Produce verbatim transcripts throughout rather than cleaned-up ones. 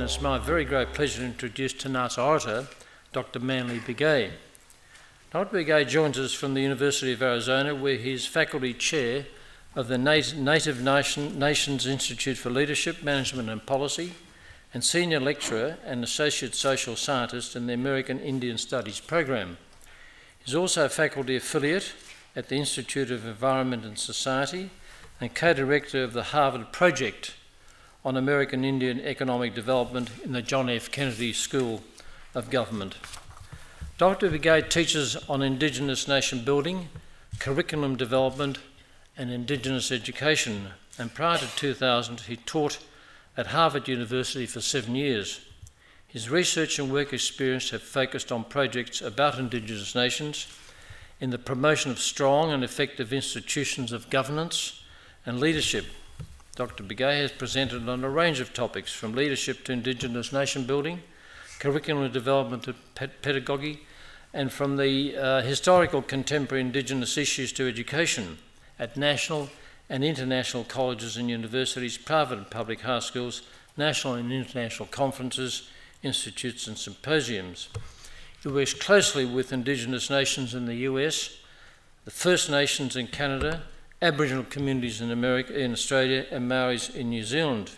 it's my very great pleasure to introduce tonight's orator, Doctor Manly Begay. Doctor Begay joins us from the University of Arizona, where he is faculty chair of the Native Nation, Nations Institute for Leadership, Management and Policy, and senior lecturer and associate social scientist in the American Indian Studies program. He is also a faculty affiliate at the Institute of Environment and Society and co-director of the Harvard Project on American Indian Economic Development in the John F. Kennedy School of Government. Doctor Begay teaches on Indigenous nation building, curriculum development and Indigenous education, and prior to two thousand he taught at Harvard University for seven years. His research and work experience have focused on projects about Indigenous nations in the promotion of strong and effective institutions of governance and leadership. Doctor Begay has presented on a range of topics, from leadership to Indigenous nation building, curriculum development to pedagogy, and from the uh, historical contemporary Indigenous issues to education at national and international colleges and universities, private and public high schools, national and international conferences, institutes and symposiums. He works closely with Indigenous nations in the U S, the First Nations in Canada, Aboriginal communities in America, in Australia, and Maoris in New Zealand.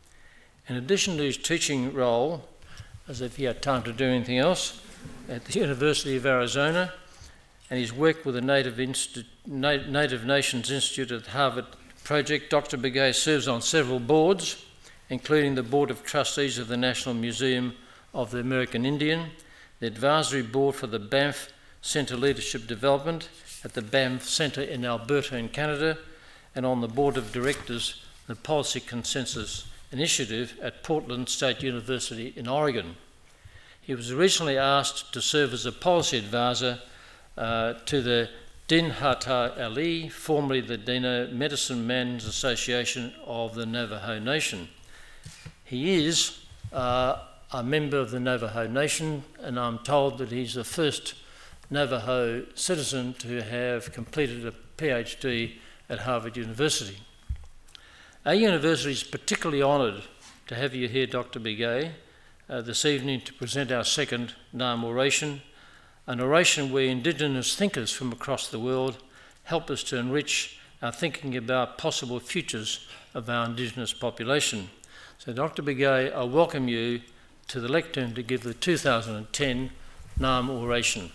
In addition to his teaching role, as if he had time to do anything else, at the University of Arizona, and his work with the Native, Insti- Na- Native Nations Institute at the Harvard Project, Doctor Begay serves on several boards, including the Board of Trustees of the National Museum of the American Indian, the Advisory Board for the Banff Centre Leadership Development at the Banff Centre in Alberta in Canada, and on the Board of Directors of the Policy Consensus Initiative at Portland State University in Oregon. He was recently asked to serve as a policy advisor uh, to the Din Hatar Ali, formerly the Dino Medicine Men's Association of the Navajo Nation. He is uh, a member of the Navajo Nation, and I'm told that he's the first Navajo citizen to have completed a PhD at Harvard University. Our university is particularly honoured to have you here, Doctor Begay, uh, this evening to present our second Naam oration, an oration where Indigenous thinkers from across the world help us to enrich our thinking about possible futures of our Indigenous population. So, Doctor Begay, I welcome you to the lectern to give the two thousand ten Naam oration.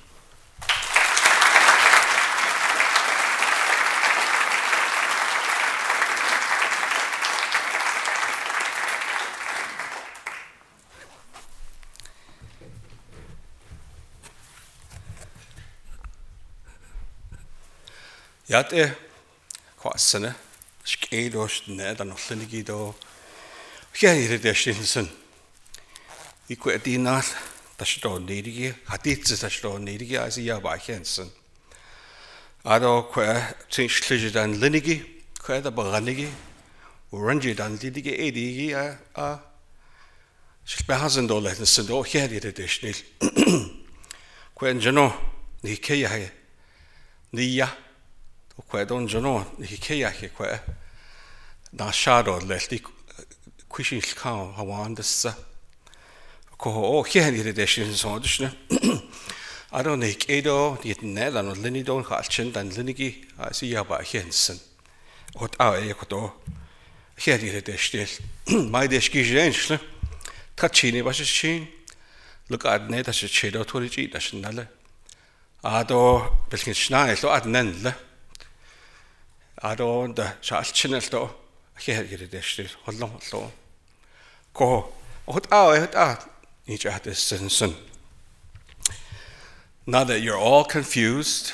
Yate kwasana skedosh ned an ollenigido here destinsen ikwe dinal tashdo nirigi haditz tashdo nirigi as ya ba hensen ado kwe tinschlige dan linigi kwe da baranigi orange dan lidigi edigi a a spehazend dolle sen do here destinil kwe jeno ni ke ya ni ya Kwe don jono ni keya ke kwe na shadow lefti kwishin kan hawan dessa ko o ke ni de deshin so dishne I don't think edo ni ne dan lini don khalchen dan linigi asi ya ba hensen ot a e ko do ke ni de deshin mai deski jenshne tachini bashin look at ne da chedo toriji da shnale ado belkin schnae lo ad nenle I don't the child channel to here get it destir hollom hollo ko hot a hot a each at this sense. Now that you're all confused,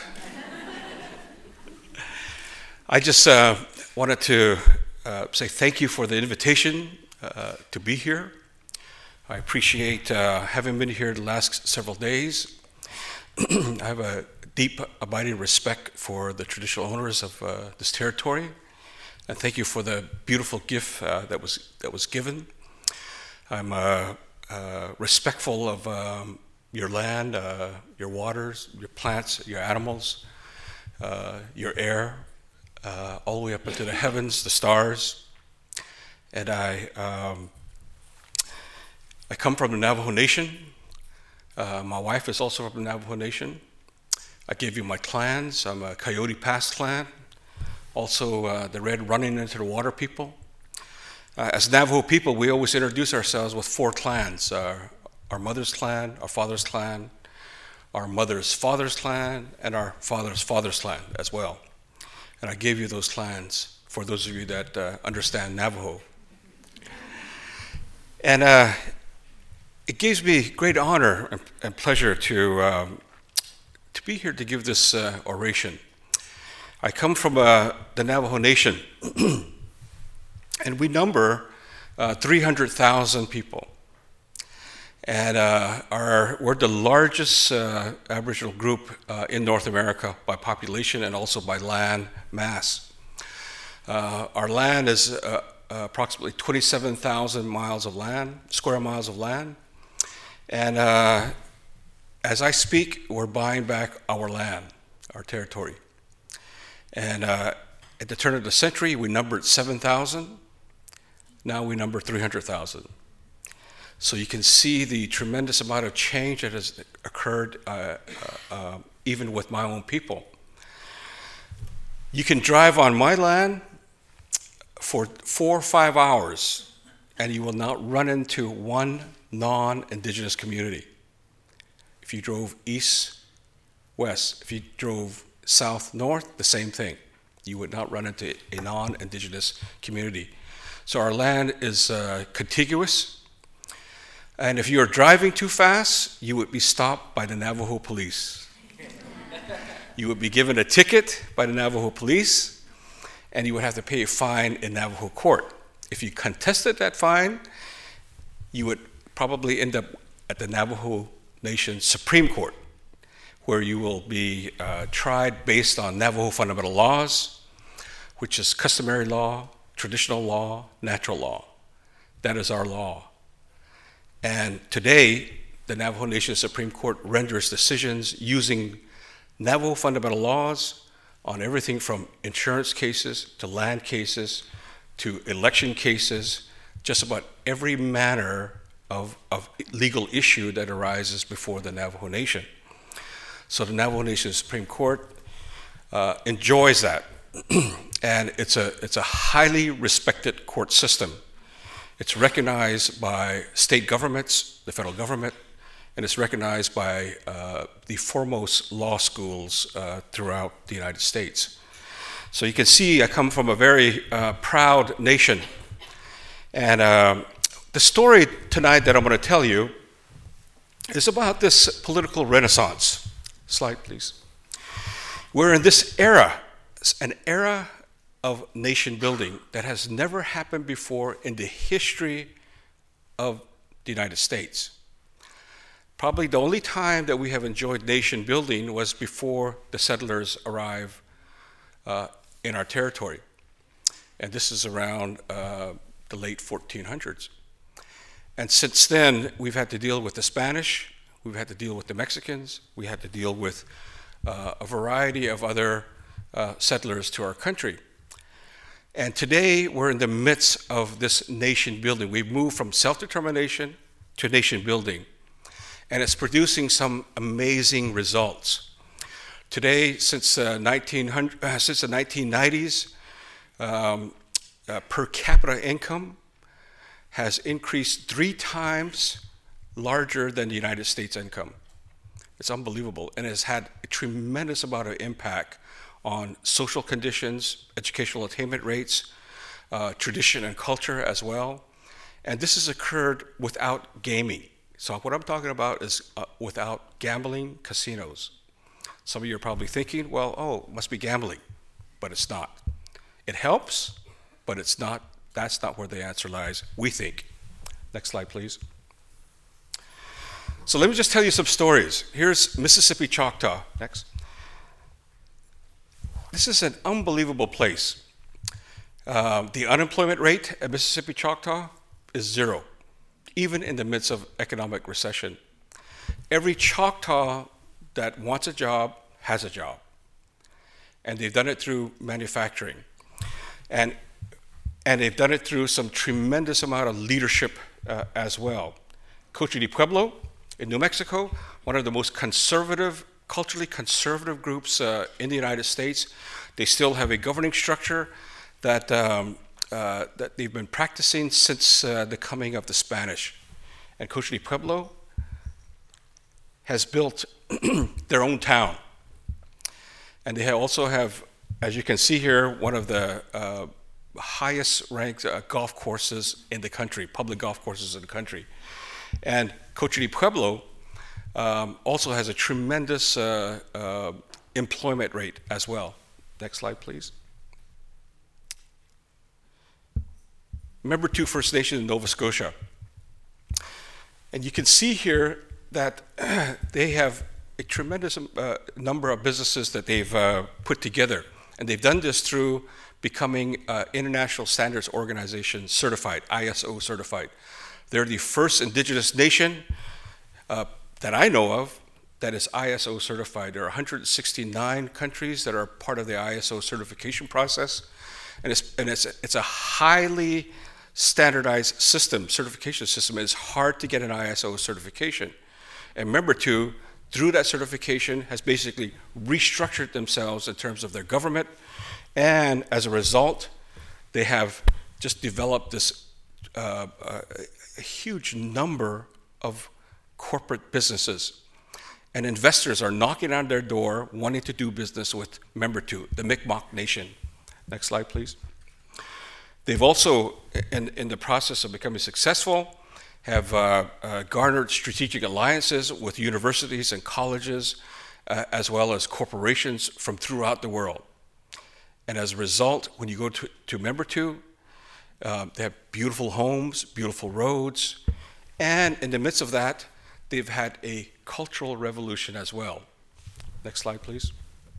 I just uh, wanted to uh, say thank you for the invitation uh, to be here. I appreciate uh, having been here the last several days. I have a deep, abiding respect for the traditional owners of uh, this territory, and thank you for the beautiful gift uh, that was that was given. I'm uh, uh, respectful of um, your land, uh, your waters, your plants, your animals, uh, your air, uh, all the way up into the heavens, the stars, and I um, I come from the Navajo Nation. Uh, my wife is also from the Navajo Nation. I gave you my clans. I'm a Coyote Pass clan, also uh, the Red Running Into the Water people. Uh, as Navajo people, we always introduce ourselves with four clans: uh, our mother's clan, our father's clan, our mother's father's clan, and our father's father's clan as well. And I gave you those clans for those of you that uh, understand Navajo. And uh, it gives me great honor and, and pleasure to um, to be here to give this uh, oration. I come from uh, the Navajo Nation, and we number uh, three hundred thousand people. And uh, our, we're the largest uh, Aboriginal group uh, in North America by population and also by land mass. Uh, our land is uh, approximately twenty-seven thousand miles of land, square miles of land. And uh, as I speak, we're buying back our land, our territory. And uh, at the turn of the century, we numbered seven thousand. Now we number three hundred thousand. So you can see the tremendous amount of change that has occurred uh, uh, uh, even with my own people. You can drive on my land for four or five hours and you will not run into one non-Indigenous community. If you drove east, west, if you drove south, north, the same thing. You would not run into a non-Indigenous community. So our land is uh, contiguous. And if you're driving too fast, you would be stopped by the Navajo police. You would be given a ticket by the Navajo police, and you would have to pay a fine in Navajo court. If you contested that fine, you would probably end up at the Navajo Nation Supreme Court, where you will be uh, tried based on Navajo fundamental laws, which is customary law, traditional law, natural law. That is our law. And today, the Navajo Nation Supreme Court renders decisions using Navajo fundamental laws on everything from insurance cases to land cases to election cases, just about every manner of, of legal issue that arises before the Navajo Nation. So the Navajo Nation Supreme Court uh, enjoys that. And it's a, it's a highly respected court system. It's recognized by state governments, the federal government, and it's recognized by uh, the foremost law schools uh, throughout the United States. So you can see I come from a very uh, proud nation. And uh, the story tonight that I'm going to tell you is about this political renaissance. Slide, please. We're in this era, an era of nation building that has never happened before in the history of the United States. Probably the only time that we have enjoyed nation building was before the settlers arrived uh, in our territory. And this is around uh, the late fourteen hundreds. And since then, we've had to deal with the Spanish, we've had to deal with the Mexicans, we had to deal with uh, a variety of other uh, settlers to our country. And today, we're in the midst of this nation building. We've moved from self-determination to nation building. And it's producing some amazing results. Today, since, uh, nineteen hundred, uh, since the nineteen nineties, um, uh, per capita income has increased three times larger than the United States income. It's unbelievable, and it has had a tremendous amount of impact on social conditions, educational attainment rates, uh, tradition and culture as well. And this has occurred without gaming. So what I'm talking about is uh, without gambling casinos. Some of you are probably thinking, well, oh, it must be gambling, but it's not. It helps, but it's not. That's not where the answer lies, we think. Next slide, please. So let me just tell you some stories. Here's Mississippi Choctaw. Next. This is an unbelievable place. Uh, the unemployment rate at Mississippi Choctaw is zero, even in the midst of economic recession. Every Choctaw that wants a job has a job. And they've done it through manufacturing. And, and they've done it through some tremendous amount of leadership uh, as well. Coche de Pueblo in New Mexico, one of the most conservative, culturally conservative groups uh, in the United States. They still have a governing structure that, um, uh, that they've been practicing since uh, the coming of the Spanish. And Coche de Pueblo has built their own town. And they also have, as you can see here, one of the uh, highest ranked uh, golf courses in the country, public golf courses in the country. And Coche de Pueblo um, also has a tremendous uh, uh, employment rate as well. Next slide, please. Membertou First Nation in Nova Scotia. And you can see here that they have a tremendous uh, number of businesses that they've uh, put together. And they've done this through becoming uh, International Standards Organization certified, I S O certified. They're the first indigenous nation uh, that I know of that is I S O certified. There are one hundred sixty-nine countries that are part of the I S O certification process. And it's, and it's, it's a highly standardized system, certification system. It's hard to get an I S O certification. And Membertou, through that certification, has basically restructured themselves in terms of their government. And as a result, they have just developed this uh, uh, a huge number of corporate businesses. And investors are knocking on their door wanting to do business with Membertou, the Mi'kmaq Nation. Next slide, please. They've also, in, in the process of becoming successful, have uh, uh, garnered strategic alliances with universities and colleges, uh, as well as corporations from throughout the world. And as a result, when you go to, to Membertou, uh, they have beautiful homes, beautiful roads, and in the midst of that, they've had a cultural revolution as well. Next slide, please.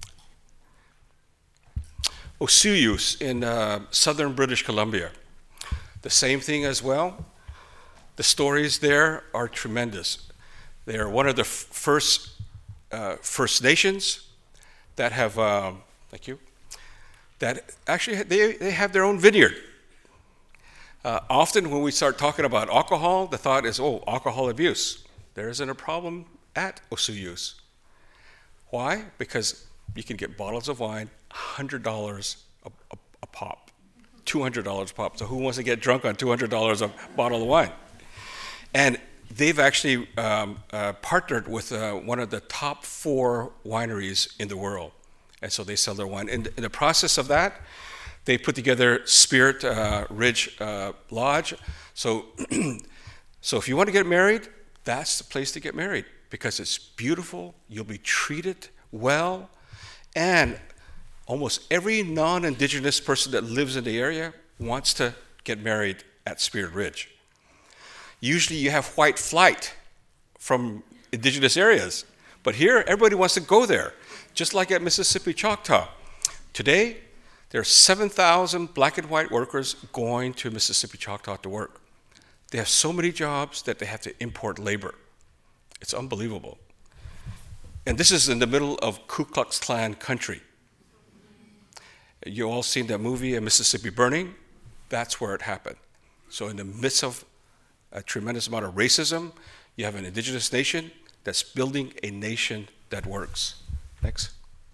Osuyus in uh, southern British Columbia. The same thing as well. The stories there are tremendous. They are one of the f- first uh, First Nations that have, um, thank you, that actually they, they have their own vineyard. Uh, often when we start talking about alcohol, the thought is, oh, alcohol abuse. There isn't a problem at Osuyus. Why? Because you can get bottles of wine, one hundred dollars a, a, a pop, two hundred dollars a pop. So who wants to get drunk on two hundred dollars a bottle of wine? And they've actually um, uh, partnered with uh, one of the top four wineries in the world. And so they sell their wine. In, in the process of that, they put together Spirit uh, Ridge uh, Lodge. So, so if you want to get married, that's the place to get married because it's beautiful, you'll be treated well, and almost every non-Indigenous person that lives in the area wants to get married at Spirit Ridge. Usually you have white flight from Indigenous areas, but here everybody wants to go there, just like at Mississippi Choctaw. Today, there are seven thousand black and white workers going to Mississippi Choctaw to work. They have so many jobs that they have to import labor. It's unbelievable. And this is in the middle of Ku Klux Klan country. You all seen that movie, Mississippi Burning? That's where it happened. So in the midst of a tremendous amount of racism, you have an indigenous nation that's building a nation that works. Next.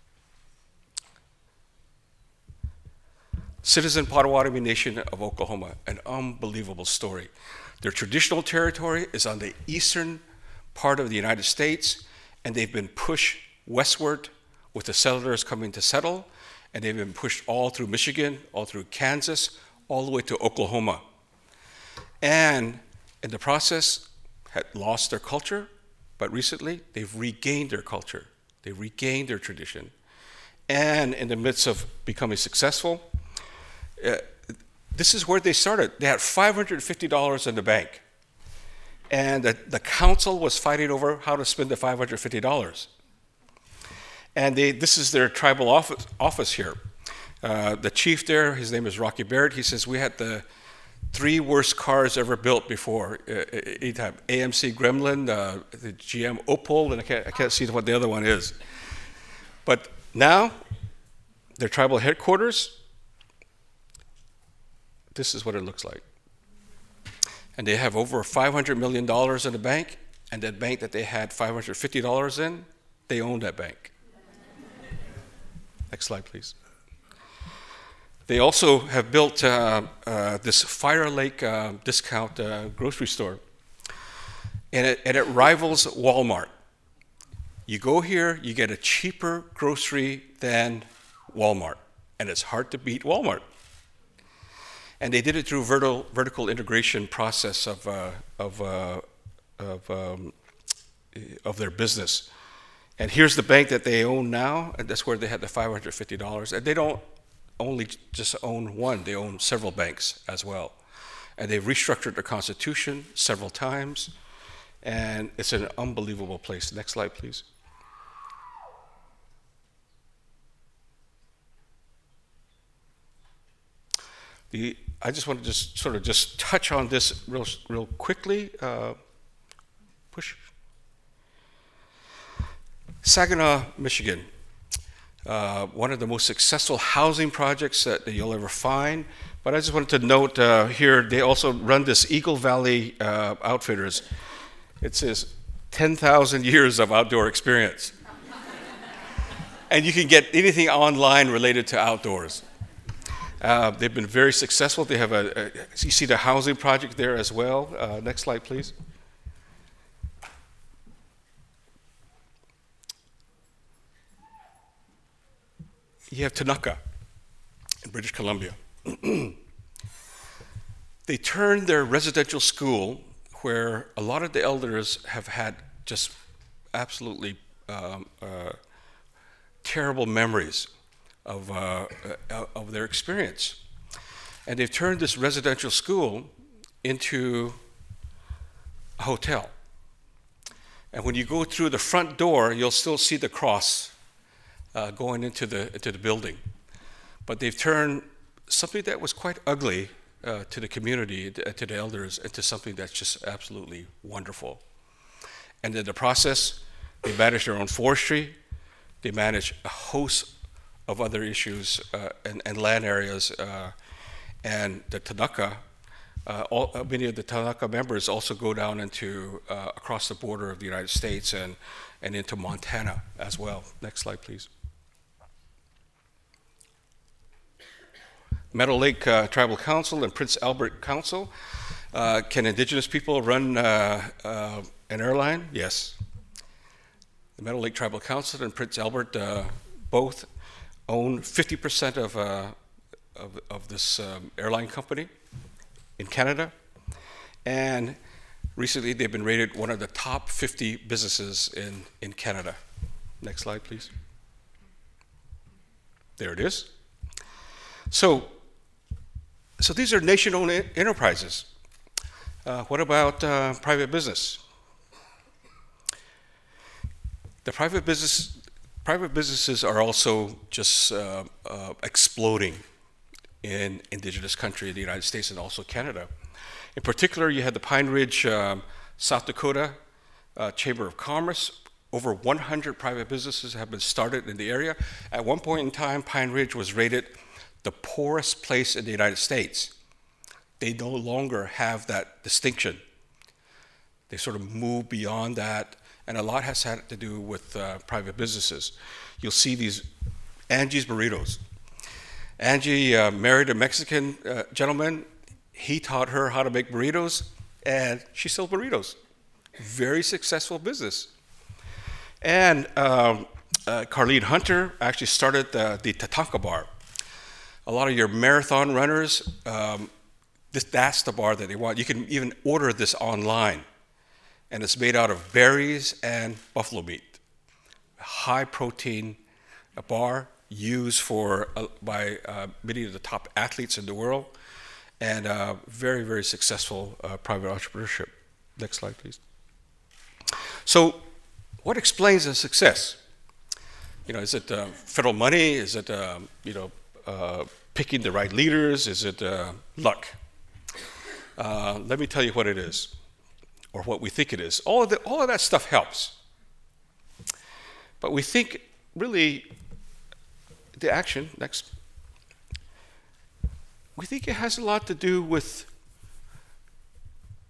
Citizen Potawatomi Nation of Oklahoma, an unbelievable story. Their traditional territory is on the eastern part of the United States, and they've been pushed westward with the settlers coming to settle, and they've been pushed all through Michigan, all through Kansas, all the way to Oklahoma. And in the process, had lost their culture, but recently they've regained their culture. They've regained their tradition. And in the midst of becoming successful, uh, this is where they started. They had five hundred fifty dollars in the bank. And the, the council was fighting over how to spend the five hundred fifty dollars. And they, this is their tribal office, office here. Uh, the chief there, his name is Rocky Barrett, he says, we had the three worst cars ever built before. Uh, A M C Gremlin, uh, the G M Opel, and I can't, I can't see what the other one is. But now, their tribal headquarters, this is what it looks like. and they have over five hundred million dollars in the bank, and that bank that they had five hundred fifty dollars in, they own that bank. Next slide, please. They also have built uh, uh, this Fire Lake uh, discount uh, grocery store, and it, and it rivals Walmart. You go here, you get a cheaper grocery than Walmart, and it's hard to beat Walmart. And they did it through vertical, vertical integration process of, uh, of, uh, of, um, of their business. And here's the bank that they own now, and that's where they had the five hundred fifty dollars. And they don't only just own one, they own several banks as well. And they've restructured their constitution several times, and it's an unbelievable place. Next slide, please. The, I just want to just sort of just touch on this real, real quickly. Uh, push. Saginaw, Michigan. Uh, one of the most successful housing projects that, that you'll ever find. But I just wanted to note uh, here, they also run this Eagle Valley uh, Outfitters. It says ten thousand years of outdoor experience. And you can get anything online related to outdoors. Uh, they've been very successful. They have a, a, you see the housing project there as well. Uh, next slide, please. You have Tanaka in British Columbia. They turned their residential school, where a lot of the elders have had just absolutely um, uh, terrible memories of, uh, uh, of their experience. And they've turned this residential school into a hotel. And when you go through the front door, you'll still see the cross uh, going into the, into the building. But they've turned something that was quite ugly uh, to the community, to the elders, into something that's just absolutely wonderful. And in the process, they manage their own forestry, they manage a host of other issues uh, and, and land areas, uh, and the Tanaka, uh, all, uh, many of the Tanaka members also go down into uh, across the border of the United States and, and into Montana as well. Next slide, please. Meadow Lake uh, Tribal Council and Prince Albert Council. Uh, can Indigenous people run uh, uh, an airline? Yes. The Meadow Lake Tribal Council and Prince Albert uh, both own fifty percent of, uh, of, of this um, airline company in Canada. And recently they've been rated one of the top fifty businesses in, in Canada. Next slide, please. There it is. So, so these are nation-owned enterprises. Uh, what about uh, private business? The private business Private businesses are also just uh, uh, exploding in indigenous country, the United States and also Canada. In particular, you had the Pine Ridge, um, South Dakota uh, Chamber of Commerce. Over one hundred private businesses have been started in the area. At one point in time, Pine Ridge was rated the poorest place in the United States. They no longer have that distinction. They sort of move beyond that. And a lot has had to do with uh, private businesses. You'll see these Angie's Burritos. Angie uh, married a Mexican uh, gentleman. He taught her how to make burritos, and she sold burritos. Very successful business. And um, uh, Carlene Hunter actually started the, the Tatanka Bar. A lot of your marathon runners, um, this, that's the bar that they want. You can even order this online. And it's made out of berries and buffalo meat. High protein bar used for uh, by uh, many of the top athletes in the world, and uh, very, very successful uh, private entrepreneurship. Next slide, please. So, what explains the success? You know, is it uh, federal money? Is it uh, you know uh, picking the right leaders? Is it uh, luck? Uh, let me tell you what it is. Or what we think it is. All of, the, all of that stuff helps. But we think, really, the action, next, we think it has a lot to do with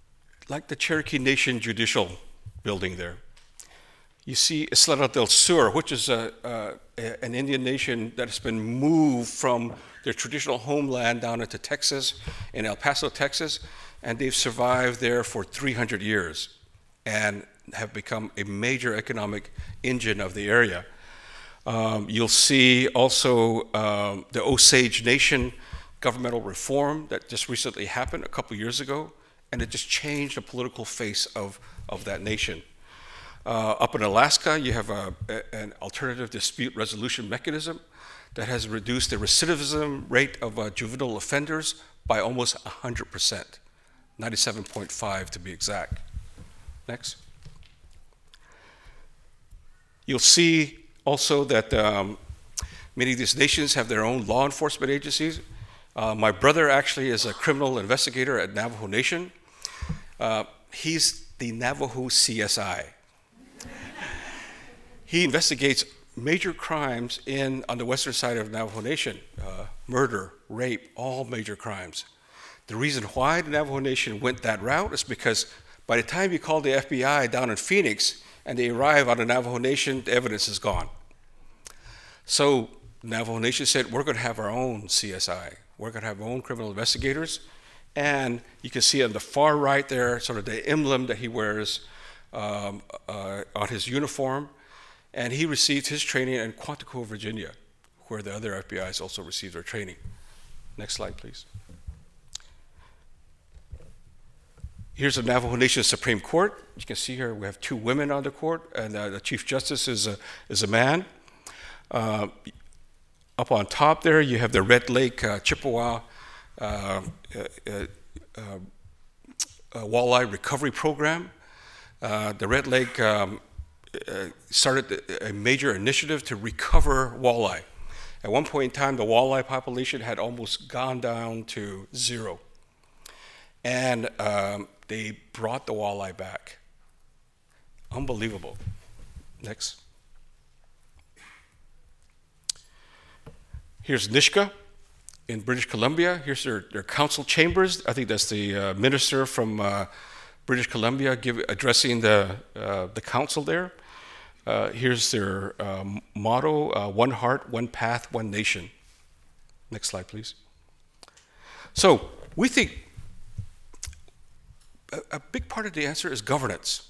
like the Cherokee Nation Judicial Building there. You see Isleta del Sur, which is a, a, an Indian nation that has been moved from their traditional homeland down into Texas, in El Paso, Texas, and they've survived there for three hundred years and have become a major economic engine of the area. Um, you'll see also um, the Osage Nation governmental reform that just recently happened a couple years ago, and it just changed the political face of, of that nation. Uh, up in Alaska, you have a, a, an alternative dispute resolution mechanism that has reduced the recidivism rate of uh, juvenile offenders by almost one hundred percent, ninety-seven point five to be exact. Next. You'll see also that um, many of these nations have their own law enforcement agencies. Uh, my brother actually is a criminal investigator at Navajo Nation. Uh, he's the Navajo C S I. He investigates major crimes in on the western side of Navajo Nation, uh, murder, rape, all major crimes. The reason why the Navajo Nation went that route is because by the time you call the F B I down in Phoenix and they arrive on the Navajo Nation, the evidence is gone. So Navajo Nation said, we're going to have our own C S I. We're going to have our own criminal investigators. And you can see on the far right there, sort of the emblem that he wears um, uh, on his uniform. And he received his training in Quantico, Virginia, where the other F B Is also received their training. Next slide, please. Here's the Navajo Nation Supreme Court. You can see here we have two women on the court, and uh, the Chief Justice is a, is a man. Uh, up on top there, you have the Red Lake uh, Chippewa uh, uh, uh, uh, Walleye Recovery Program. Uh, the Red Lake um, uh, started a major initiative to recover walleye. At one point in time, the walleye population had almost gone down to zero. And um, they brought the walleye back. Unbelievable. Next. Here's Nisga'a in British Columbia. Here's their, their council chambers. I think that's the uh, minister from uh, British Columbia give, addressing the, uh, the council there. Uh, here's their um, motto, uh, one heart, one path, one nation. Next slide, please. So we think a, a big part of the answer is governance.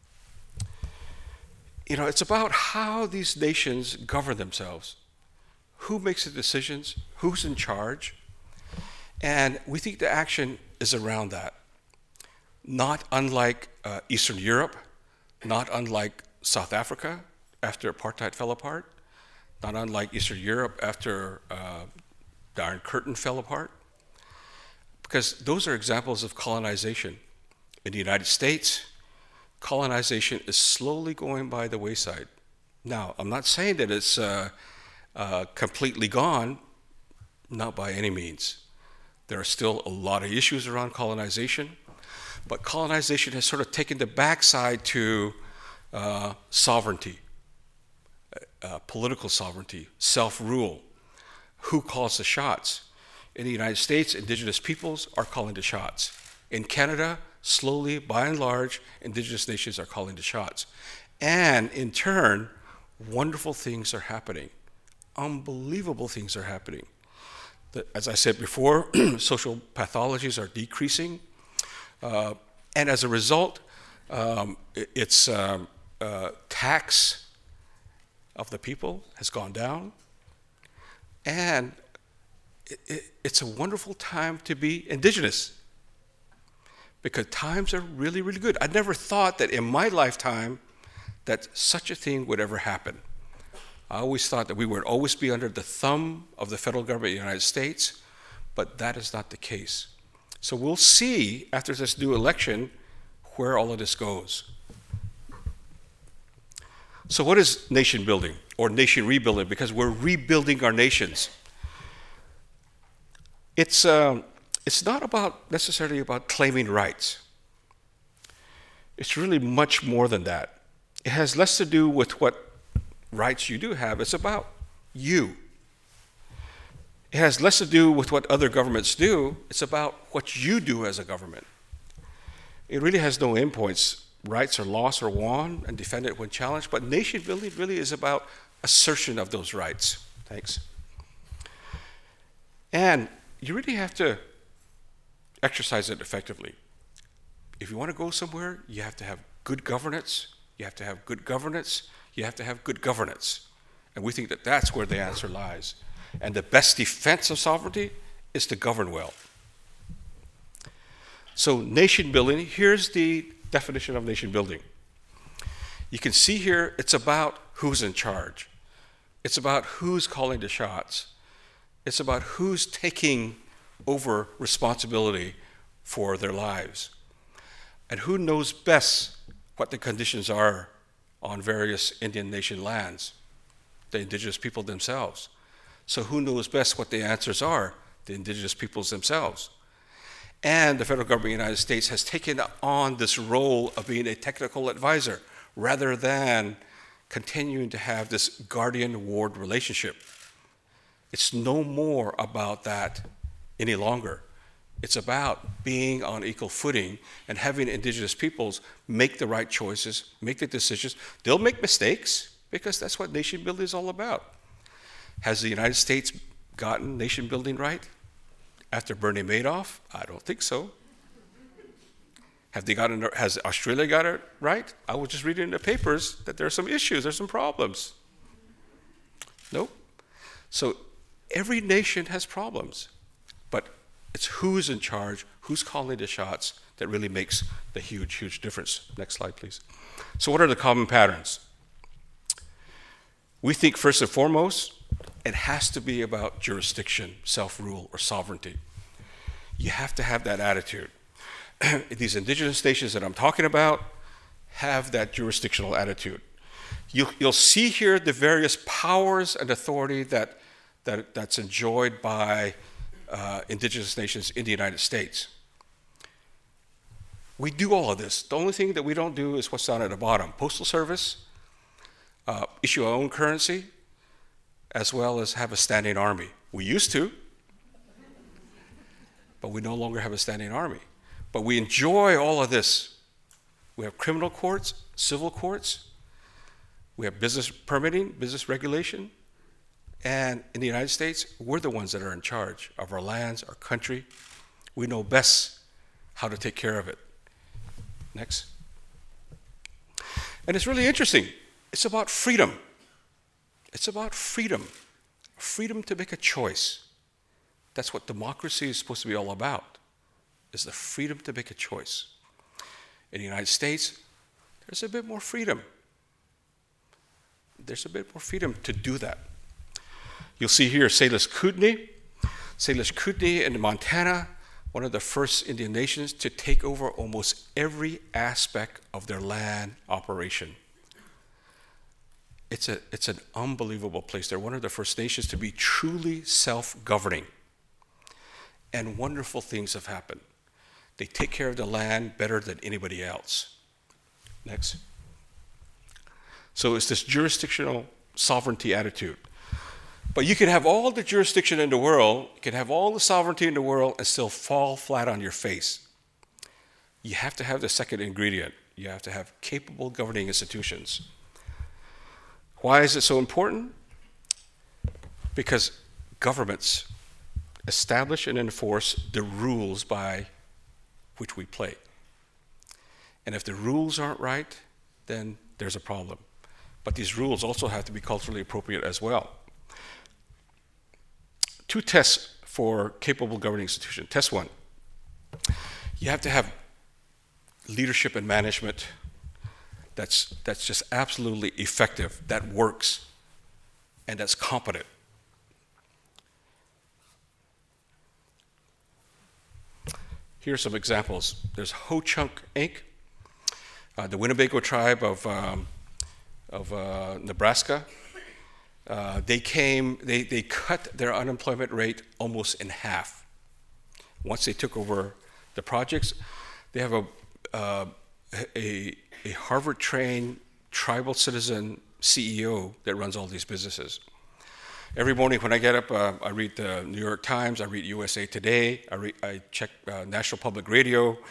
You know, it's about how these nations govern themselves. Who makes the decisions? Who's in charge? And we think the action is around that. Not unlike uh, Eastern Europe, not unlike South Africa after apartheid fell apart, not unlike Eastern Europe after uh, the Iron Curtain fell apart, because those are examples of colonization. In the United States, colonization is slowly going by the wayside. Now, I'm not saying that it's uh, uh, completely gone, not by any means. There are still a lot of issues around colonization, but colonization has sort of taken the backside to uh, sovereignty, uh, political sovereignty, self-rule. Who calls the shots? In the United States, indigenous peoples are calling the shots. In Canada, slowly, by and large, indigenous nations are calling the shots. And in turn, wonderful things are happening. Unbelievable things are happening. The, as I said before, social pathologies are decreasing. Uh, and as a result, um, it, it's um, uh, tax of the people has gone down. And it, it, it's a wonderful time to be indigenous, because times are really, really good. I never thought that in my lifetime that such a thing would ever happen. I always thought that we would always be under the thumb of the federal government of the United States, but that is not the case. So we'll see after this new election where all of this goes. So what is nation building or nation rebuilding? Because we're rebuilding our nations. It's, um, it's not about necessarily about claiming rights. It's really much more than that. It has less to do with what rights you do have. It's about you. It has less to do with what other governments do. It's about what you do as a government. It really has no endpoints. Rights are lost or won and defended when challenged, but nation building really is about assertion of those rights. Thanks. And you really have to exercise it effectively. If you want to go somewhere, you have to have good governance, you have to have good governance, you have to have good governance. And we think that that's where the answer lies. And the best defense of sovereignty is to govern well. So nation building, here's the definition of nation building. You can see here, it's about who's in charge. It's about who's calling the shots. It's about who's taking over responsibility for their lives. And who knows best what the conditions are on various Indian nation lands? The indigenous people themselves. So who knows best what the answers are? The indigenous peoples themselves. And the federal government of the United States has taken on this role of being a technical advisor rather than continuing to have this guardian-ward relationship. It's no more about that any longer. It's about being on equal footing and having indigenous peoples make the right choices, make the decisions. They'll make mistakes because that's what nation building is all about. Has the United States gotten nation building right after Bernie Madoff? I don't think so. Have they gotten, has Australia got it right? I was just reading in the papers that there are some issues, there's some problems. Nope. So every nation has problems, but it's who's in charge, who's calling the shots that really makes the huge, huge difference. Next slide, please. So what are the common patterns? We think first and foremost, it has to be about jurisdiction, self-rule, or sovereignty. You have to have that attitude. These indigenous nations that I'm talking about have that jurisdictional attitude. You, you'll see here the various powers and authority that, that that's enjoyed by uh, indigenous nations in the United States. We do all of this. The only thing that we don't do is what's down at the bottom. Postal service, uh, issue our own currency, as well as have a standing army. We used to, but we no longer have a standing army. But we enjoy all of this. We have criminal courts, civil courts, we have business permitting, business regulation, and in the United States, we're the ones that are in charge of our lands, our country. We know best how to take care of it. Next. And it's really interesting. It's about freedom. It's about freedom. Freedom to make a choice. That's what democracy is supposed to be all about, is the freedom to make a choice. In the United States, there's a bit more freedom. There's a bit more freedom to do that. You'll see here Salish Kootenai. Salish Kootenai in Montana, one of the first Indian nations to take over almost every aspect of their land operation. It's, a, it's an unbelievable place. They're one of the first nations to be truly self-governing. And wonderful things have happened. They take care of the land better than anybody else. Next. So it's this jurisdictional sovereignty attitude. But you can have all the jurisdiction in the world, you can have all the sovereignty in the world and still fall flat on your face. You have to have the second ingredient. You have to have capable governing institutions. Why is it so important? Because governments establish and enforce the rules by which we play. And if the rules aren't right, then there's a problem. But these rules also have to be culturally appropriate as well. Two tests for capable governing institution. Test one, you have to have leadership and management that's, that's just absolutely effective, that works, and that's competent. Here are some examples. There's Ho Chunk Incorporated, uh, the Winnebago tribe of, um, of uh, Nebraska. Uh, they came, they, they cut their unemployment rate almost in half. Once they took over the projects, they have a, uh, a, a Harvard-trained tribal citizen C E O that runs all these businesses. Every morning when I get up, uh, I read the New York Times, I read U S A Today, I, read, I check uh, National Public Radio,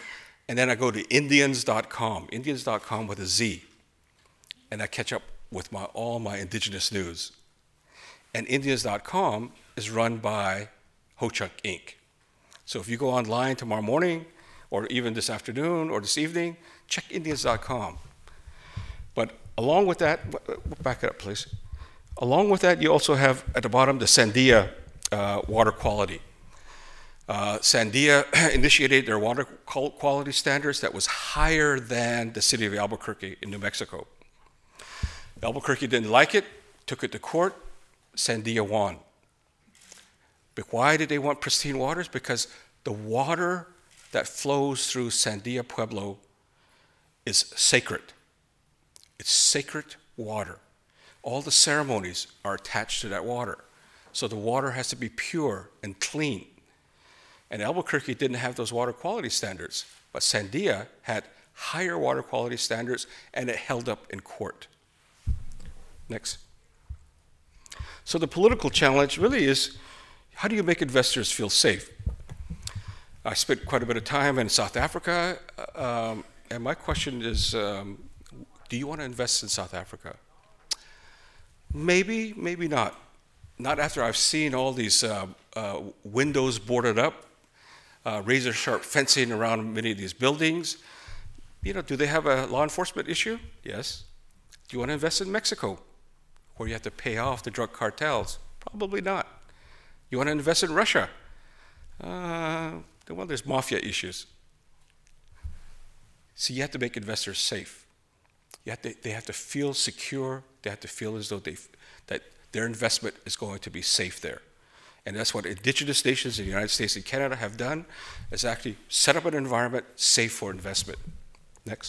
And then I go to Indians dot com, Indians dot com with a Z. And I catch up with my, all my indigenous news. And Indians dot com is run by Ho Chunk Incorporated. So if you go online tomorrow morning, or even this afternoon or this evening, check Indians dot com. But along with that, back it up, please. Along with that, you also have at the bottom the Sandia uh, water quality. Uh, Sandia initiated their water quality standards that was higher than the city of Albuquerque in New Mexico. Albuquerque didn't like it, took it to court, Sandia won. But why did they want pristine waters? Because the water that flows through Sandia Pueblo is sacred. It's sacred water. All the ceremonies are attached to that water. So the water has to be pure and clean. And Albuquerque didn't have those water quality standards, but Sandia had higher water quality standards, and it held up in court. Next. So the political challenge really is, how do you make investors feel safe? I spent quite a bit of time in South Africa, um, and my question is, um, do you want to invest in South Africa? Maybe, maybe not. Not after I've seen all these uh, uh, windows boarded up, uh, razor-sharp fencing around many of these buildings. You know, do they have a law enforcement issue? Yes. Do you want to invest in Mexico, where you have to pay off the drug cartels? Probably not. You want to invest in Russia? Uh, well, there's mafia issues. So you have to make investors safe. You have to, they have to feel secure. They have to feel as though they, that their investment is going to be safe there. And that's what indigenous nations in the United States and Canada have done, is actually set up an environment safe for investment. Next.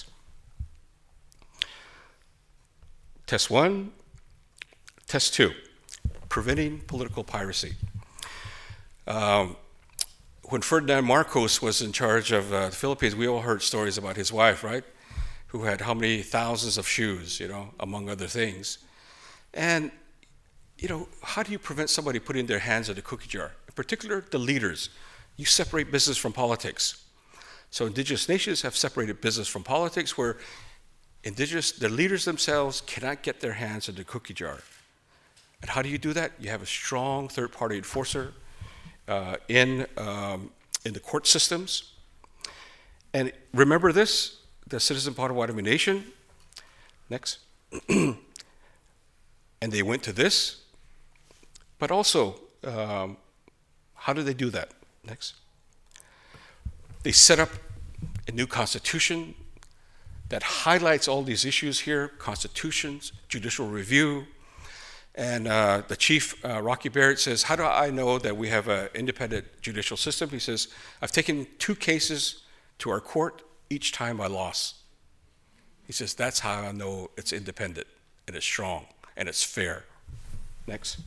Test one. Test two, preventing political piracy. Um, when Ferdinand Marcos was in charge of uh, the Philippines, we all heard stories about his wife, right? Who had how many thousands of shoes, you know, among other things. And, you know, how do you prevent somebody putting their hands in the cookie jar? In particular, the leaders. You separate business from politics. So indigenous nations have separated business from politics, where indigenous, the leaders themselves cannot get their hands in the cookie jar. And how do you do that? You have a strong third-party enforcer uh, in, um, in the court systems. And remember this, the Citizen Potawatomi Nation, next. And they went to this, but also, um, how do they do that? Next. They set up a new constitution that highlights all these issues here, constitutions, judicial review. And uh, the chief, uh, Rocky Barrett, says, how do I know that we have an independent judicial system? He says, I've taken two cases to our court, each time I lost. He says, that's how I know it's independent, and it's strong, and it's fair. Next.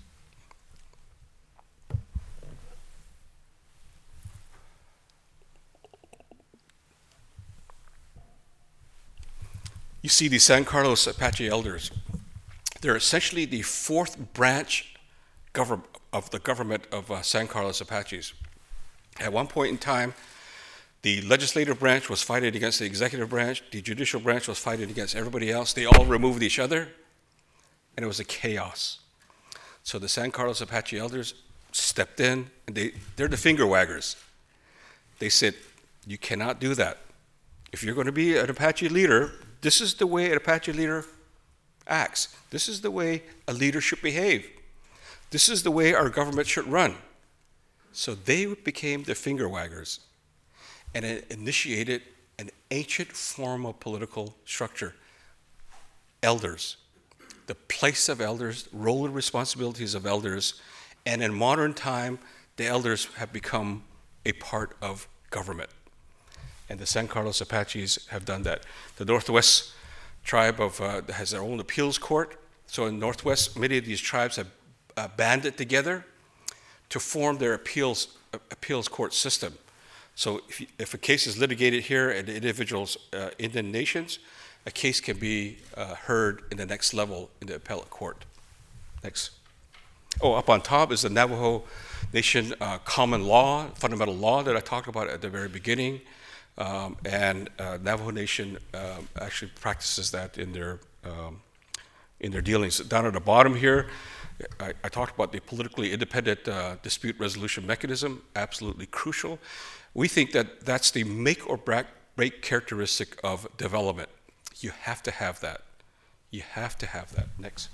You see the San Carlos Apache elders. They're essentially the fourth branch govern- of the government of uh, San Carlos Apaches. At one point in time, the legislative branch was fighting against the executive branch, the judicial branch was fighting against everybody else. They all removed each other, and it was a chaos. So the San Carlos Apache elders stepped in, and they, they're the finger waggers. They said, you cannot do that. If you're going to be an Apache leader, this is the way an Apache leader acts. This is the way a leader should behave. This is the way our government should run. So they became the finger waggers, and it initiated an ancient form of political structure. Elders, the place of elders, role and responsibilities of elders, and in modern time, the elders have become a part of government. And the San Carlos Apaches have done that. The Northwest tribe of, uh, has their own appeals court. So in Northwest, many of these tribes have uh, banded together to form their appeals, uh, appeals court system. So if, you, if a case is litigated here at the individual's uh, Indian nations, a case can be uh, heard in the next level in the appellate court. Next. Oh, up on top is the Navajo Nation uh, common law, fundamental law that I talked about at the very beginning. Um, and uh, Navajo Nation um, actually practices that in their um, in their dealings. Down at the bottom here, I, I talked about the politically independent uh, dispute resolution mechanism, absolutely crucial. We think that that's the make or break characteristic of development. You have to have that. You have to have that. Next.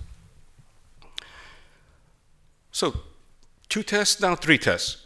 So, two tests, now three tests.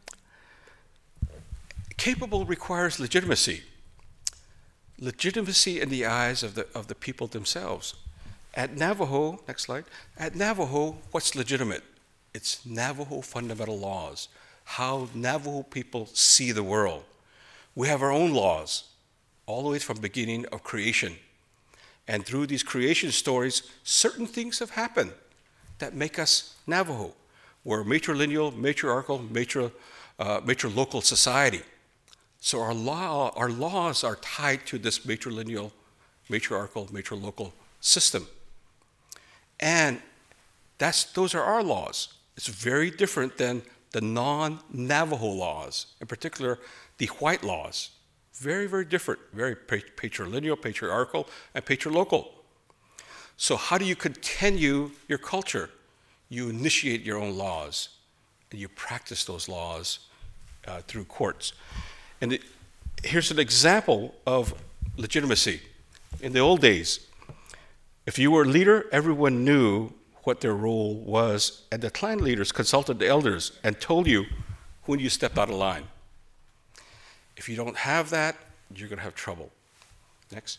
Capable requires legitimacy. Legitimacy in the eyes of the, of the people themselves. At Navajo, next slide, at Navajo, what's legitimate? It's Navajo fundamental laws, how Navajo people see the world. We have our own laws, all the way from the beginning of creation. And through these creation stories, certain things have happened that make us Navajo. We're a matrilineal, matriarchal, matri, uh, matrilocal society. So our law, our laws are tied to this matrilineal, matriarchal, matrilocal system. And that's, those are our laws. It's very different than the non-Navajo laws, in particular, the white laws. Very, very different, very patrilineal, patriarchal, and patrilocal. So how do you continue your culture? You initiate your own laws, and you practice those laws uh, through courts. And it, here's an example of legitimacy. In the old days, if you were a leader, everyone knew what their role was, and the clan leaders consulted the elders and told you when you stepped out of line. If you don't have that, you're going to have trouble. Next.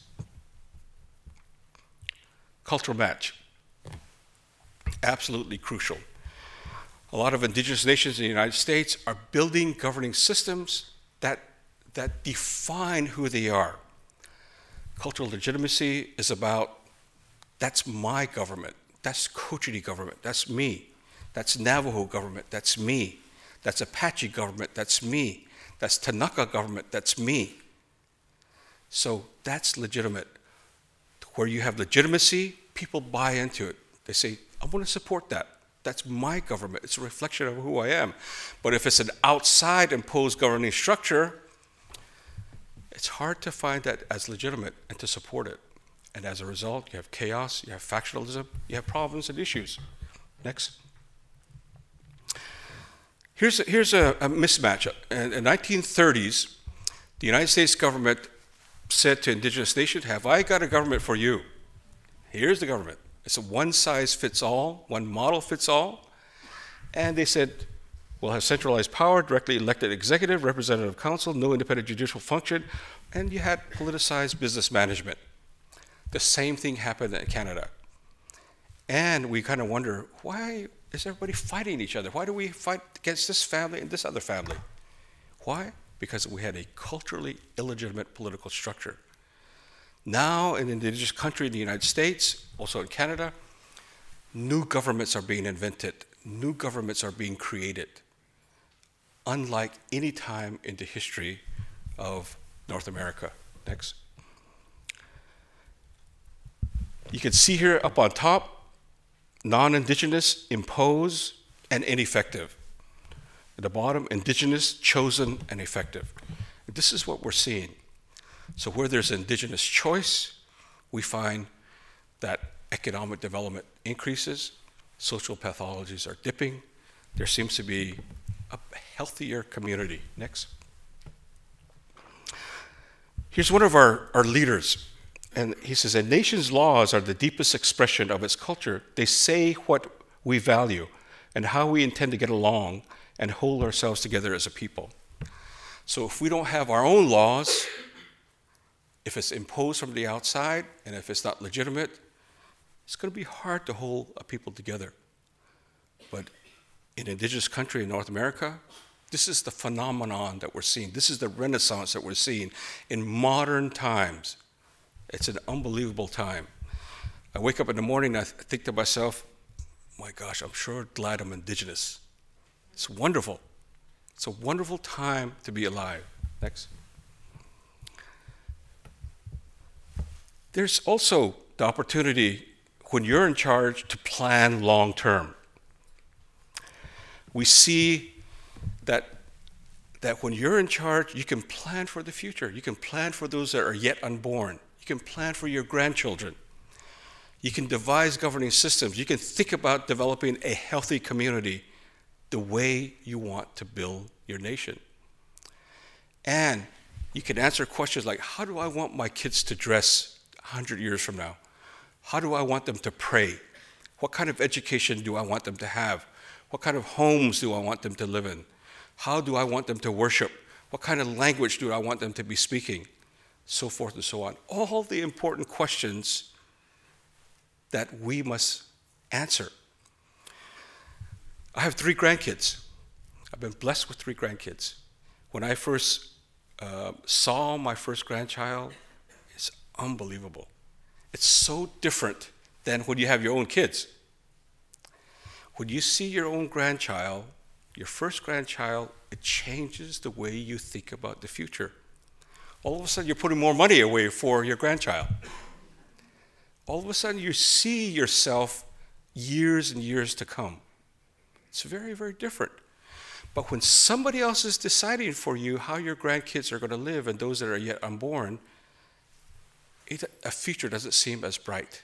Cultural match. Absolutely crucial. A lot of indigenous nations in the United States are building governing systems that, that define who they are. Cultural legitimacy is about, that's my government, that's Cochiti government, that's me. That's Navajo government, that's me. That's Apache government, that's me. That's Tanaka government, that's me. So that's legitimate. Where you have legitimacy, people buy into it. They say, I want to support that. That's my government. It's a reflection of who I am. But if it's an outside imposed governing structure, it's hard to find that as legitimate and to support it. And as a result, you have chaos, you have factionalism, you have problems and issues. Next. Here's a, here's a, a mismatch. In the nineteen thirties, the United States government said to indigenous nations, have I got a government for you? Here's the government. It's a one-size-fits-all, one model fits all. And they said, we'll have centralized power, directly elected executive, representative council, no independent judicial function, and you had politicized business management. The same thing happened in Canada. And we kind of wonder, why is everybody fighting each other? Why do we fight against this family and this other family? Why? Because we had a culturally illegitimate political structure. Now, in an indigenous country in the United States, also in Canada, new governments are being invented. New governments are being created, unlike any time in the history of North America. Next. You can see here up on top, non-indigenous, impose, and ineffective. At the bottom, indigenous, chosen, and effective. This is what we're seeing. So where there's indigenous choice, we find that economic development increases, social pathologies are dipping, there seems to be a healthier community. Next. Here's one of our, our leaders, and he says, a nation's laws are the deepest expression of its culture. They say what we value and how we intend to get along and hold ourselves together as a people. So if we don't have our own laws, if it's imposed from the outside, and if it's not legitimate, it's going to be hard to hold a people together. But in indigenous country in North America, this is the phenomenon that we're seeing. This is the renaissance that we're seeing in modern times. It's an unbelievable time. I wake up in the morning and I think to myself, my gosh, I'm sure glad I'm indigenous. It's wonderful. It's a wonderful time to be alive. Next. There's also the opportunity when you're in charge to plan long term. We see that that when you're in charge, you can plan for the future. You can plan for those that are yet unborn. You can plan for your grandchildren. You can devise governing systems. You can think about developing a healthy community the way you want to build your nation. And you can answer questions like, how do I want my kids to dress one hundred years from now? How do I want them to pray? What kind of education do I want them to have? What kind of homes do I want them to live in? How do I want them to worship? What kind of language do I want them to be speaking? So forth and so on. All the important questions that we must answer. I have three grandkids. I've been blessed with three grandkids. When I first uh, saw my first grandchild, it's unbelievable. It's so different than when you have your own kids. When you see your own grandchild, your first grandchild, it changes the way you think about the future. All of a sudden, you're putting more money away for your grandchild. All of a sudden, you see yourself years and years to come. It's very, very different. But when somebody else is deciding for you how your grandkids are going to live and those that are yet unborn, it, a future doesn't seem as bright.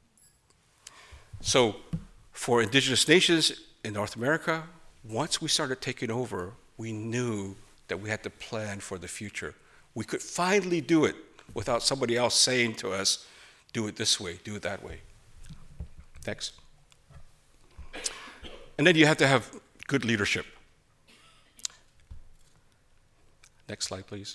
So for indigenous nations in North America, once we started taking over, we knew that we had to plan for the future. We could finally do it without somebody else saying to us, do it this way, do it that way. Next. And then you have to have good leadership. Next slide, please.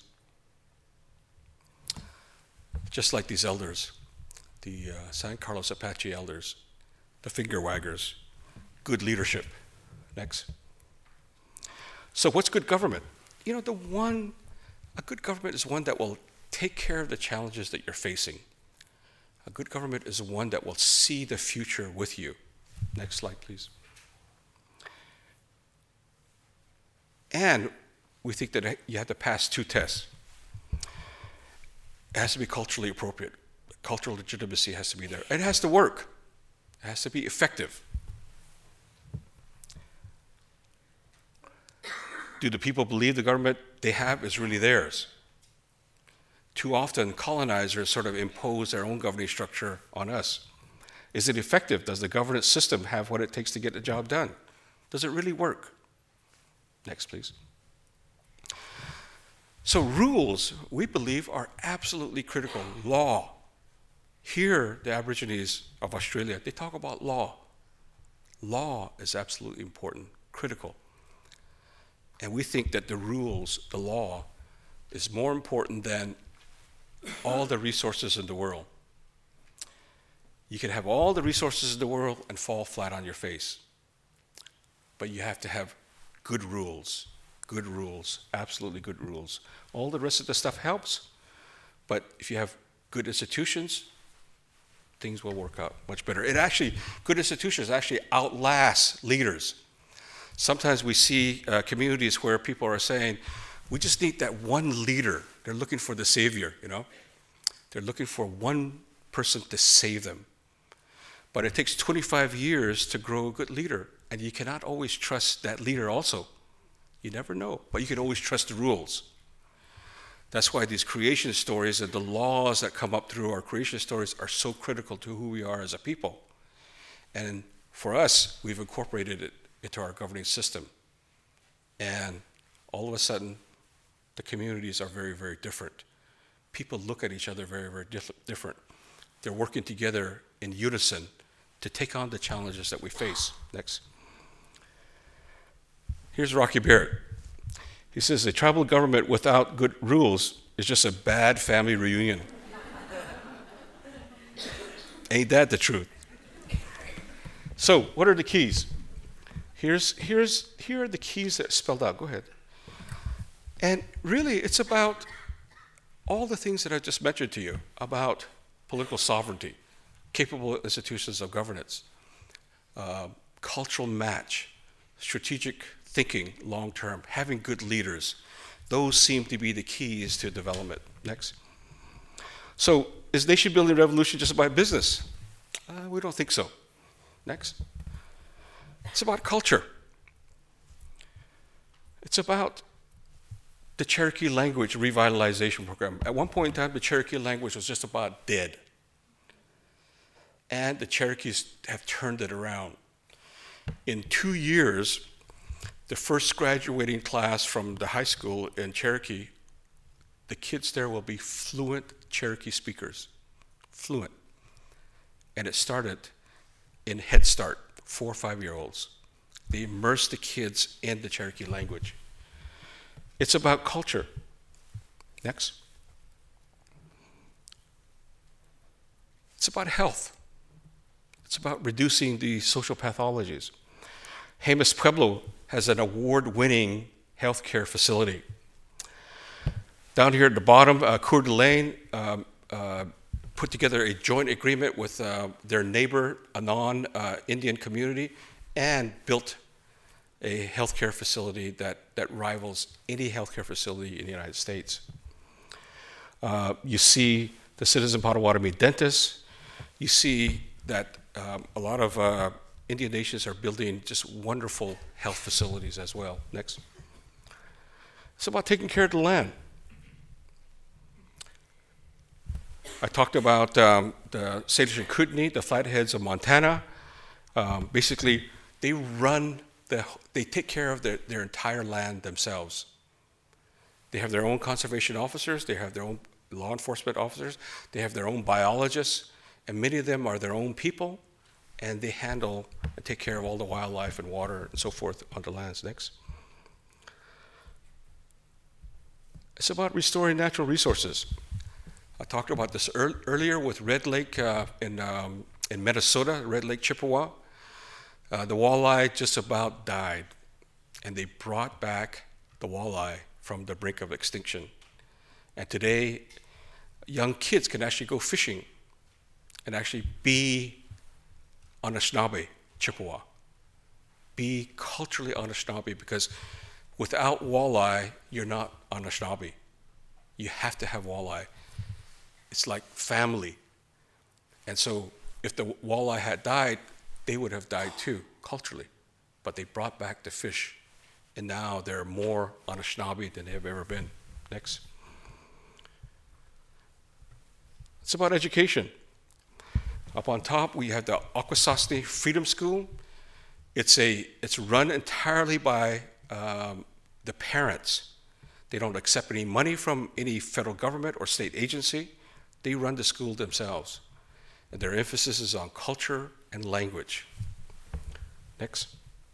Just like these elders, the uh, San Carlos Apache elders, the finger waggers, good leadership. Next. So what's good government? You know, the one, a good government is one that will take care of the challenges that you're facing. A good government is one that will see the future with you. Next slide, please. And we think that you have to pass two tests. It has to be culturally appropriate. Cultural legitimacy has to be there. It has to work. It has to be effective. Do the people believe the government they have is really theirs? Too often, colonizers sort of impose their own governing structure on us. Is it effective? Does the governance system have what it takes to get the job done? Does it really work? Next, please. So rules, we believe, are absolutely critical. Law. Here, the Aborigines of Australia, they talk about law. Law is absolutely important, critical. And we think that the rules, the law, is more important than all the resources in the world. You can have all the resources in the world and fall flat on your face. But you have to have good rules, good rules, absolutely good rules. All the rest of the stuff helps, but if you have good institutions, things will work out much better. It actually, good institutions actually outlast leaders. Sometimes we see uh, communities where people are saying, we just need that one leader. They're looking for the savior, you know? They're looking for one person to save them. But it takes twenty-five years to grow a good leader, and you cannot always trust that leader also. You never know, but you can always trust the rules. That's why these creation stories and the laws that come up through our creation stories are so critical to who we are as a people. And for us, we've incorporated it into our governing system. And all of a sudden, the communities are very, very different. People look at each other very, very diff- different. They're working together in unison to take on the challenges that we face. Next. Here's Rocky Barrett. He says, a tribal government without good rules is just a bad family reunion. Ain't that the truth? So, what are the keys? Here's, here's, here are the keys that are spelled out. Go ahead. And really, it's about all the things that I just mentioned to you about political sovereignty, capable institutions of governance, uh, cultural match, strategic thinking long-term, having good leaders. Those seem to be the keys to development. Next. So, is nation-building revolution just about business? Uh, we don't think so. Next. It's about culture. It's about the Cherokee Language Revitalization Program. At one point in time, the Cherokee language was just about dead. And the Cherokees have turned it around. In two years, the first graduating class from the high school in Cherokee, the kids there will be fluent Cherokee speakers. Fluent. And it started in Head Start, four or five-year-olds. They immerse the kids in the Cherokee language. It's about culture. Next. It's about health. It's about reducing the social pathologies. Jemez Pueblo has an award-winning healthcare facility. Down here at the bottom, uh, Coeur d'Alene um, uh, put together a joint agreement with uh, their neighbor, a non-Indian uh, community, and built a healthcare facility that, that rivals any healthcare facility in the United States. Uh, you see the Citizen Potawatomi dentists. You see that um, a lot of uh, Indian nations are building just wonderful health facilities as well. Next. It's about taking care of the land. I talked about um, the Salish and Kootenai, the Flatheads of Montana. Um, basically, they run, the, they take care of their, their entire land themselves. They have their own conservation officers, they have their own law enforcement officers, they have their own biologists, and many of them are their own people, and they handle and take care of all the wildlife and water and so forth on the lands. Next. It's about restoring natural resources. I talked about this er- earlier with Red Lake uh, in, um, in Minnesota, Red Lake Chippewa. Uh, the walleye just about died, and they brought back the walleye from the brink of extinction. And today, young kids can actually go fishing and actually be Anishinaabe Chippewa, be culturally Anishinaabe, because without walleye, you're not Anishinaabe. You have to have walleye. It's like family. And so if the walleye had died, they would have died too, culturally. But they brought back the fish, and now they're more Anishinaabe than they have ever been. Next. It's about education. Up on top, we have the Akwesasne Freedom School. It's, a, it's run entirely by um, the parents. They don't accept any money from any federal government or state agency. They run the school themselves. And their emphasis is on culture and language. Next.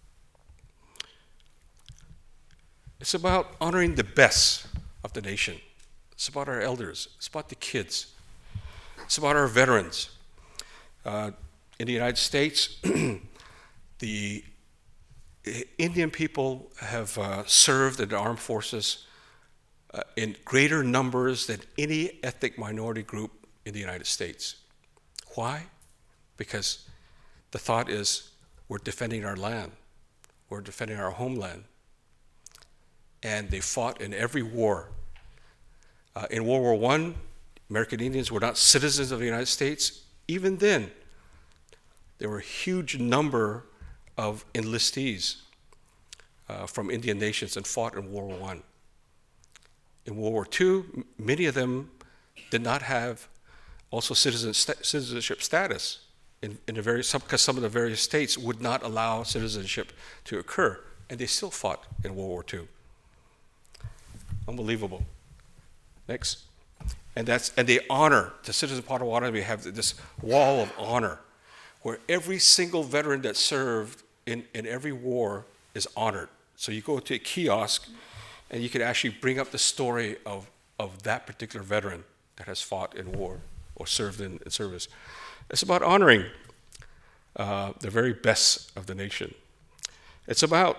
It's about honoring the best of the nation. It's about our elders. It's about the kids. It's about our veterans. Uh, in the United States, the Indian people have uh, served in the armed forces uh, in greater numbers than any ethnic minority group in the United States. Why? Because the thought is we're defending our land. We're defending our homeland. And they fought in every war. Uh, in World War One, American Indians were not citizens of the United States. Even then, there were a huge number of enlistees uh, from Indian nations and fought in World War One. In World War Two, m- many of them did not have also citizen st- citizenship status in, in the various, some, because some of the various states would not allow citizenship to occur, and they still fought in World War Two. Unbelievable. Next. And that's and they honor, the Citizen Potawatomi have this wall of honor where every single veteran that served in, in every war is honored. So you go to a kiosk and you can actually bring up the story of, of that particular veteran that has fought in war or served in, in service. It's about honoring uh, the very best of the nation. It's about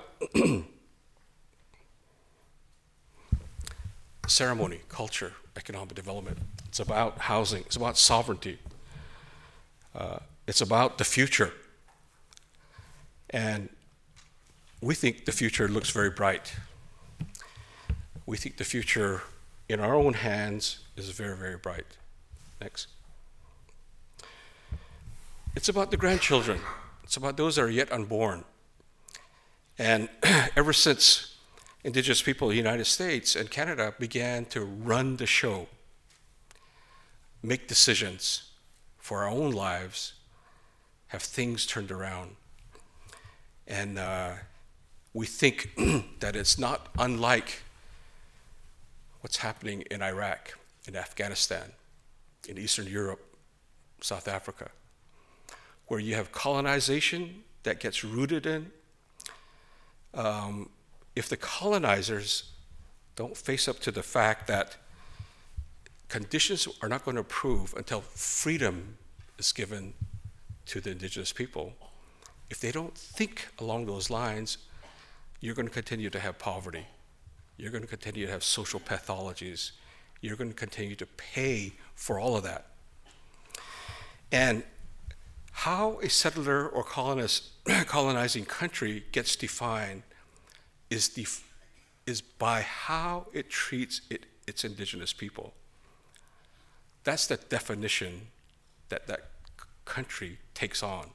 ceremony, culture, economic development. It's about housing. It's about sovereignty. Uh, it's about the future. And we think the future looks very bright. We think the future in our own hands is very, very bright. Next. It's about the grandchildren. It's about those that are yet unborn. And ever since Indigenous people in the United States and Canada began to run the show, make decisions for our own lives, have things turned around. And uh, we think that it's not unlike what's happening in Iraq, in Afghanistan, in Eastern Europe, South Africa, where you have colonization that gets rooted in. Um, if the colonizers don't face up to the fact that conditions are not going to improve until freedom is given to the indigenous people, if they don't think along those lines, you're going to continue to have poverty. You're going to continue to have social pathologies. You're going to continue to pay for all of that. And how a settler or colonist, colonizing country gets defined is, def- is by how it treats it, its indigenous people. That's the definition that that country takes on.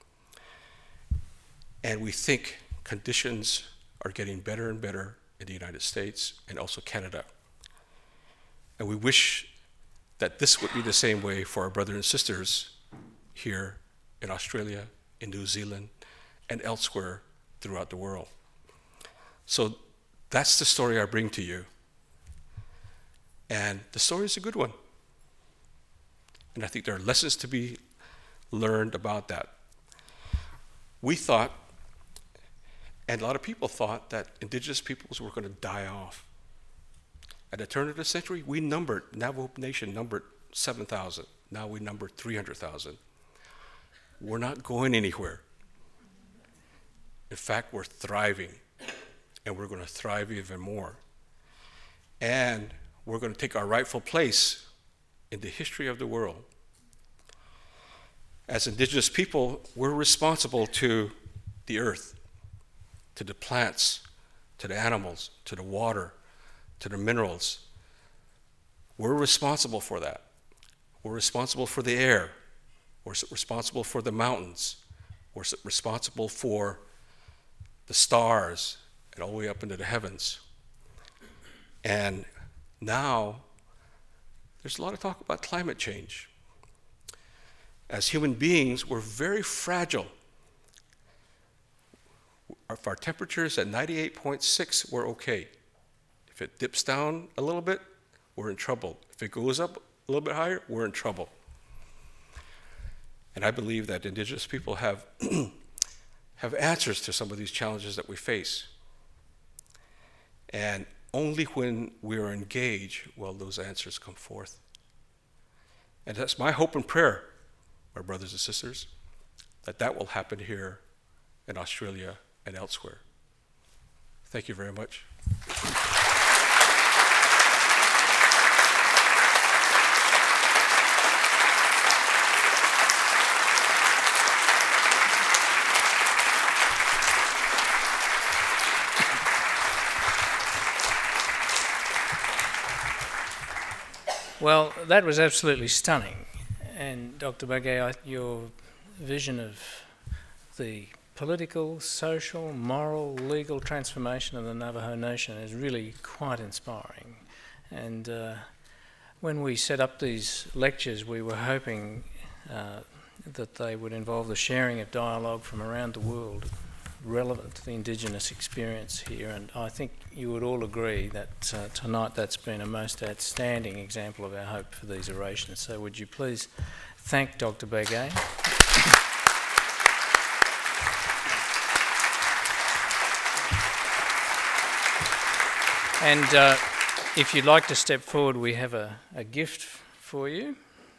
And we think conditions are getting better and better in the United States and also Canada. And we wish that this would be the same way for our brothers and sisters here in Australia, in New Zealand, and elsewhere throughout the world. So that's the story I bring to you. And the story is a good one. And I think there are lessons to be learned about that. We thought, and a lot of people thought, that indigenous peoples were going to die off. At the turn of the century, we numbered, Navajo Nation numbered seven thousand. Now we number three hundred thousand. We're not going anywhere. In fact, we're thriving, and we're going to thrive even more. And we're going to take our rightful place in the history of the world. As indigenous people, we're responsible to the earth, to the plants, to the animals, to the water, to the minerals. We're responsible for that. We're responsible for the air. We're responsible for the mountains. We're responsible for the stars and all the way up into the heavens. And now, there's a lot of talk about climate change. As human beings, we're very fragile. If our temperature is at ninety-eight point six, we're okay. If it dips down a little bit, we're in trouble. If it goes up a little bit higher, we're in trouble. And I believe that indigenous people have, have answers to some of these challenges that we face. And only when we are engaged will those answers come forth. And that's my hope and prayer, my brothers and sisters, that that will happen here in Australia and elsewhere. Thank you very much. Well, that was absolutely stunning. And Doctor Begay, your vision of the political, social, moral, legal transformation of the Navajo Nation is really quite inspiring. And uh, when we set up these lectures, we were hoping uh, that they would involve the sharing of dialogue from around the world relevant to the Indigenous experience here, and I think you would all agree that uh, tonight that's been a most outstanding example of our hope for these orations. So would you please thank Doctor Begay. And uh, if you'd like to step forward, we have a, a gift for you.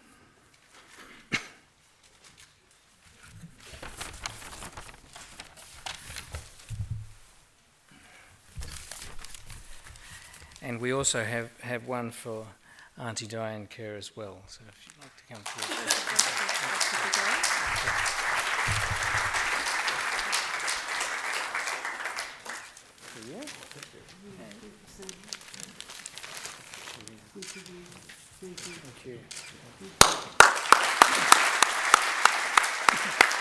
And we also have, have one for Auntie Diane Kerr as well. So if you'd like to come forward. Thank you.